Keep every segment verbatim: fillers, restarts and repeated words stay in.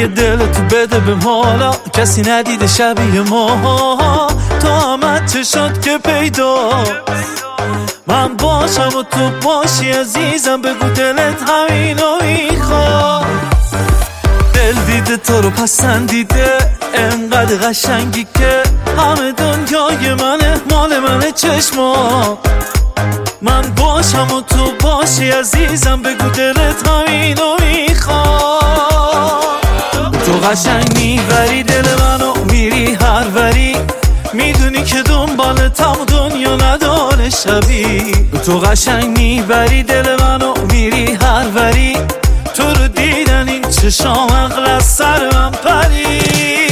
یه دل تو بده به مالا، کسی ندیده شبیه ما. تو آمد چه شد که پیدا من باشم و تو باشی عزیزم، بگو دلت همینو میخواد. دل دیده تو رو پسندیده، انقدر قشنگی که همه دنیای منه، مال منه چشما. من باشم و تو باشی عزیزم، بگو دلت همینو میخواد. تو قشنگ میبری دل منو، میری هر وری، میدونی که دنبالتم و دنیا نداره شبی. تو قشنگ میبری دل منو، میری هر وری، تو رو دیدن این چشام عقل از سر من پری.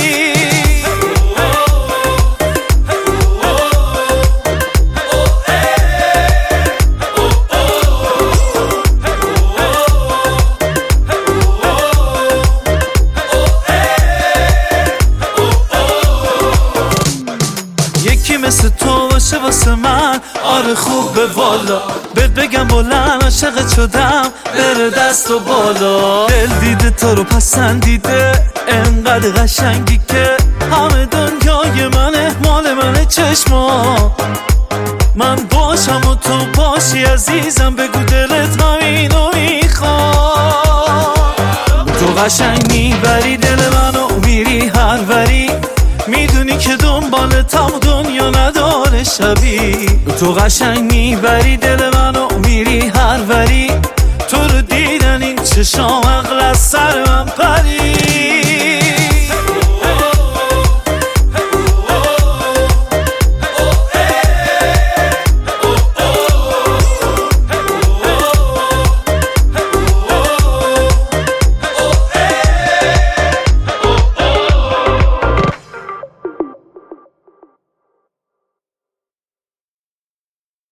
یکی مثل تو باشه واسه من، آره خوبه والا، بهت بگم بلند عاشقت شدم، بره دست و بالا. دل دیده تو رو پسندیده، انقدر قشنگی که همه دنیای منه، مال منه چشما. من باشم و تو باشی عزیزم، بگو دلت همینو میخواد. تو قشنگ میبری دل منو، میری هر وری، میدونی که دنبالتم و دنیا نداره شبی. تو قشنگ میبری دل منو، میری هر وری، تو رو دیدن این چشام عقل از سر من پری.